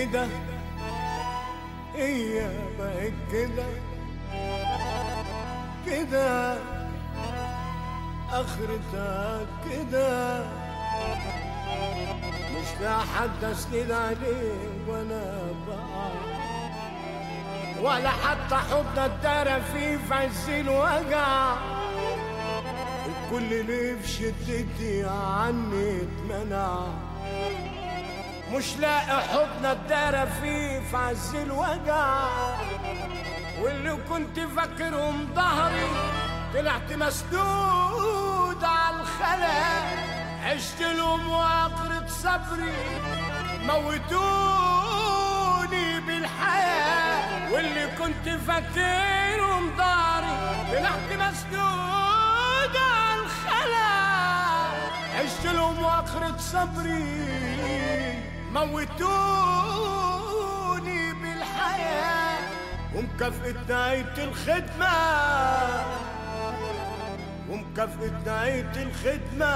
كده هي بقت كده كده اخرتها كده مش لاقي حد اسند عليه وانا بقى ولا حتى حضن الدار فيه في عز الوجع الكل اللي في شدتي عني اتمنع مش لاقي حضن الدار فيه في عز الوجع واللي كنت فاكرهم ظهري طلعت مسدود على الخلا عشت لهم واخرة صبري موتوني بالحياة واللي كنت فاكرهم ظهري طلعت مسدود على الخلا عشت لهم واخرة صبري موتوني بالحياة ومكافأة نهاية الخدمة ومكافأة نهاية الخدمة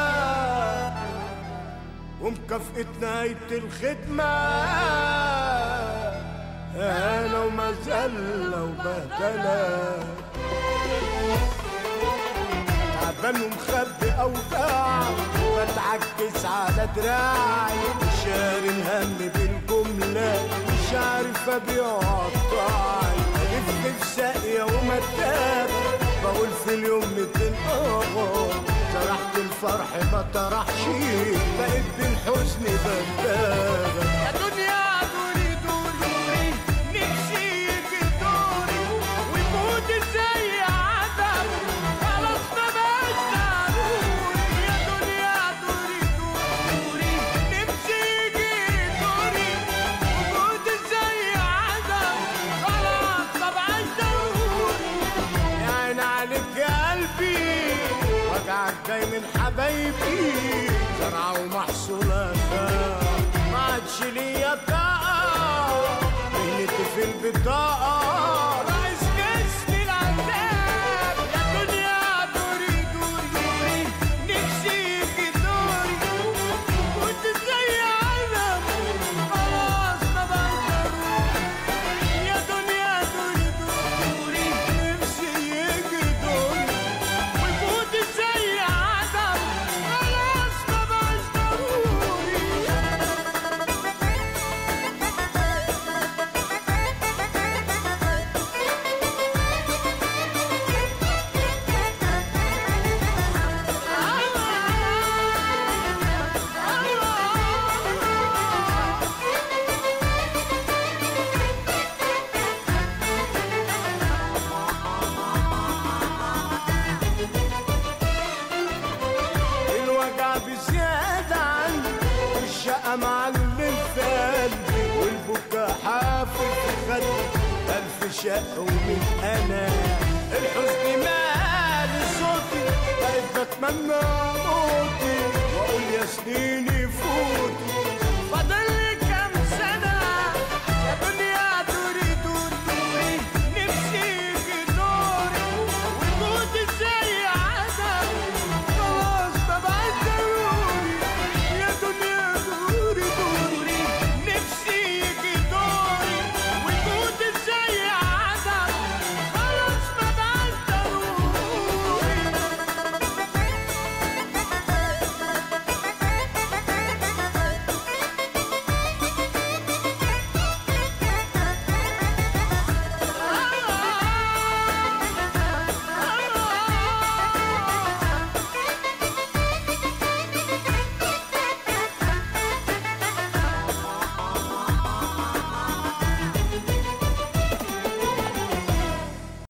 ومكافأة نهاية الخدمة أنا ومذلة وبهدلة تعبان ومخبي أوجاع بتعكس على دراعي شاري الهم بالجملة مش عارف أبيع قطاعي ألف في ساقية ومتاب بقول في اليوم 200 سرحت الفرح ما طرحش بقيت بالحزن بندابة يا دنيا دوري دوري نفسي يجي دوري ويموت ازاي عدم خلاص ما بقاش ضروري يا دنيا دوري دوري نفسي يجي دوري ويموت ازاي عدم خلاص ما بقاش ضروري يا عين عليك يا قلبي وجعك جاي من حبايبي زرعة ومحصولة ما عادش ليا طاقة مهنتي في البطاقة ناقص جسمي العذاب يا دنيا دوري دوري نفسي يجي دوري كنت زي علم خلاص ما بقاش ضروري يا دنيا دوري دوري نفسي يجي دوري ويموت زي عدم خلاص ما بقاش ضروري الوجع بزيادة عني والشقة معلم في قلبي والبكا حافل في خدي ألف شق ومن أنا الحزن مال صوتي بقيت بتمنى موتي وأقول يا سنيني فوق